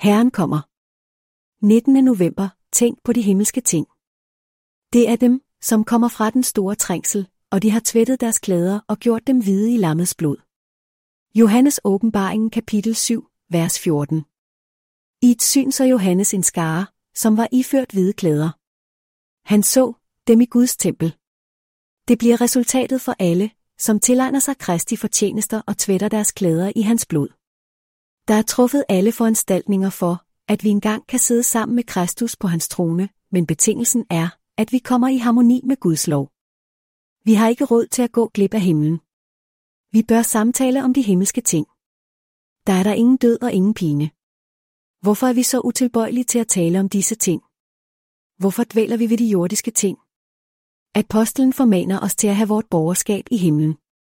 Herren kommer. 19. november. Tænk på de himmelske ting. Det er dem, som kommer fra den store trængsel, og de har tvættet deres klæder og gjort dem hvide i lammets blod. Johannes åbenbaringen kapitel 7, vers 14. I et syn så Johannes en skare, som var iført hvide klæder. Han så dem i Guds tempel. Det bliver resultatet for alle, som tilegner sig Kristi fortjenester og tvætter deres klæder i hans blod. Der er truffet alle foranstaltninger for, at vi engang kan sidde sammen med Kristus på hans trone, men betingelsen er, at vi kommer i harmoni med Guds lov. Vi har ikke råd til at gå glip af himlen. Vi bør samtale om de himmelske ting. Der er der ingen død og ingen pine. Hvorfor er vi så utilbøjelige til at tale om disse ting? Hvorfor dvæler vi ved de jordiske ting? Apostlen formaner os til at have vort borgerskab i himlen.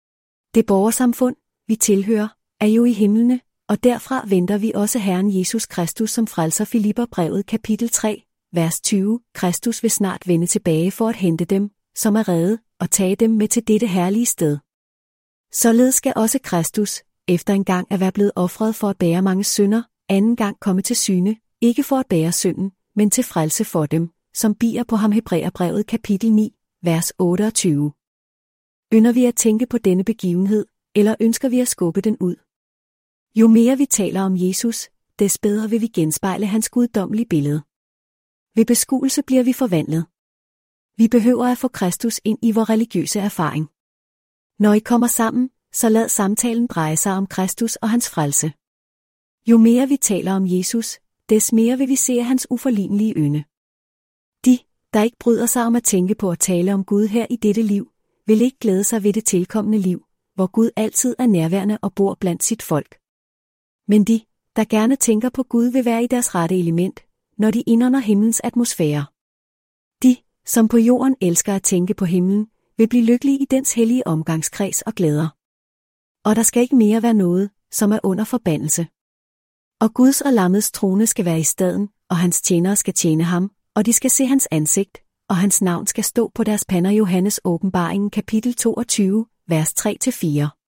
Det borgersamfund, vi tilhører, er jo i himlene, og derfra venter vi også Herren Jesus Kristus som frelser. Filipperbrevet kapitel 3, vers 20. Kristus vil snart vende tilbage for at hente dem, som er redde, og tage dem med til dette herlige sted. Således skal også Kristus, efter en gang at være blevet ofret for at bære mange synder, anden gang komme til syne, ikke for at bære synden, men til frelse for dem, som bier på ham. Hebræerbrevet kapitel 9, vers 28. Ynder vi at tænke på denne begivenhed, eller ønsker vi at skubbe den ud? Jo mere vi taler om Jesus, des bedre vil vi genspejle hans guddommelige billede. Ved beskuelse bliver vi forvandlet. Vi behøver at få Kristus ind i vor religiøse erfaring. Når I kommer sammen, så lad samtalen dreje sig om Kristus og hans frelse. Jo mere vi taler om Jesus, des mere vil vi se hans uforlignelige ynde. De, der ikke bryder sig om at tænke på at tale om Gud her i dette liv, vil ikke glæde sig ved det tilkommende liv, hvor Gud altid er nærværende og bor blandt sit folk. Men de, der gerne tænker på Gud, vil være i deres rette element, når de indånder himlens atmosfære. De, som på jorden elsker at tænke på himlen, vil blive lykkelige i dens hellige omgangskreds og glæder. Og der skal ikke mere være noget, som er under forbandelse. Og Guds og lammets trone skal være i staden, og hans tjenere skal tjene ham, og de skal se hans ansigt, og hans navn skal stå på deres pander. Johannes åbenbaringen kapitel 22, vers 3-4.